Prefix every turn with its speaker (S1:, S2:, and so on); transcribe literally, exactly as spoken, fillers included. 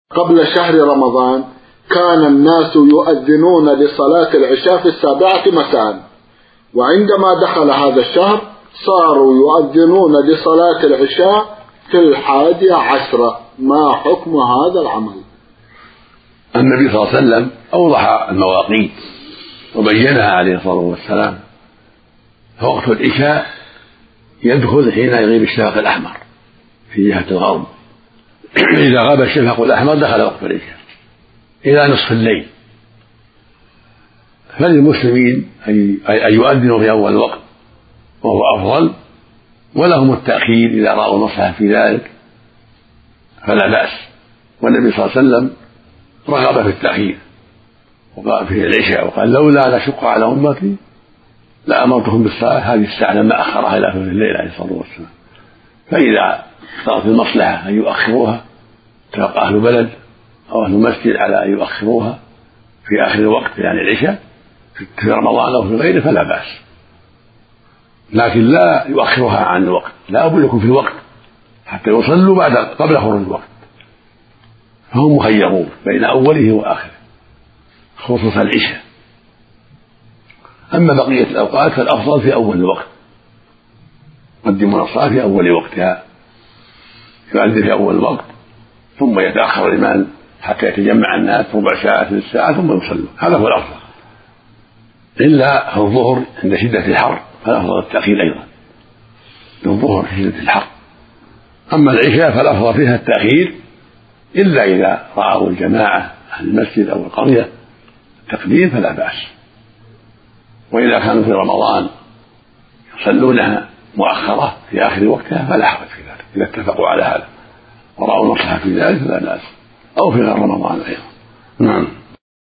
S1: قبل شهر رمضان كان الناس يؤذنون لصلاة العشاء في السابعة مساء، وعندما دخل هذا الشهر صاروا يؤذنون لصلاة العشاء في الحادية عشرة. ما حكم هذا العمل؟
S2: النبي صلى الله عليه وسلم أوضح المواقيت وبينها عليه الصلاة والسلام. فوقت العشاء يدخل حين يغيب الشفق الأحمر في جهة الغرب، إذا غاب الشفق الأحمر دخل وقت العشاء إلى نصف الليل. فللمسلمين أن يؤذنوا في أول وقت وهو أفضل، ولهم التأخير إذا رأوا مصلحة في ذلك فلا بأس. والنبي صلى الله عليه وسلم رغب في التأخير وقال في العشاء وقال لولا نشق على أمتي لأمرتهم بالصلاة هذه الساعة لما أخرها إلى ثلث الليل عليه الصلاة والسلام. فإذا صارت المصلحة أن يؤخروها اتفق أهل بلد أو أهل مسجد على أن يؤخروها في آخر الوقت يعني العشاء في رمضان أو في غيره فلا بأس، لكن لا يؤخرها عن الوقت، لا أبو يكون في الوقت حتى يصلوا بعد قبل خروج الوقت. فهم مخيرون بين أوله وآخره خصوصا العشاء. أما بقية الأوقات فالأفضل في أول الوقت، قدموا الصلاة في أول وقتها، يؤذن في أول الوقت ثم يتأخر الإمام حتى يتجمع الناس ربع ساعة ثلث ساعة ثم يصلوا، هذا هو الأفضل. إلا في الظهر عند شدة الحر فالأفضل التأخير أيضا للظهر في شدة الحر. أما العشاء فالأفضل فيها التأخير إلا إذا رأوا الجماعة أهل المسجد أو القرية التقديم فلا بأس. وإذا كانوا في رمضان يصلونها مؤخرة في آخر وقتها فلا حرج في ذلك إذا اتفقوا على هذا ورأوا المصلحة في ذلك فلا بأس، أو في غير رمضان أيضا. نعم.